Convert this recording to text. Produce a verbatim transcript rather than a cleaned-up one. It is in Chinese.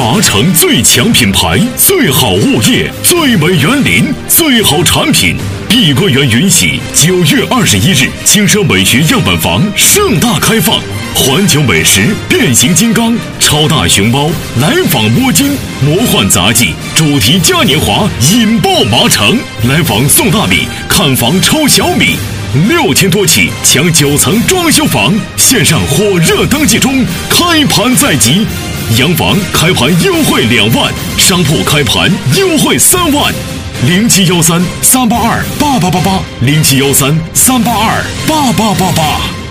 麻城最强品牌，最好物业，最美园林，最好产品。碧桂园云喜九月二十一日轻奢美学样板房盛大开放，环球美食、变形金刚、超大熊猫、来访摸金、魔幻杂技、主题嘉年华引爆麻城，来访送大米，看房抽小米。六千多起抢九层装修房，线上火热登记中，开盘在即。洋房开盘优惠两万，商铺开盘优惠三万。零七幺三三八二八八八八，零七幺三三八二八八八八。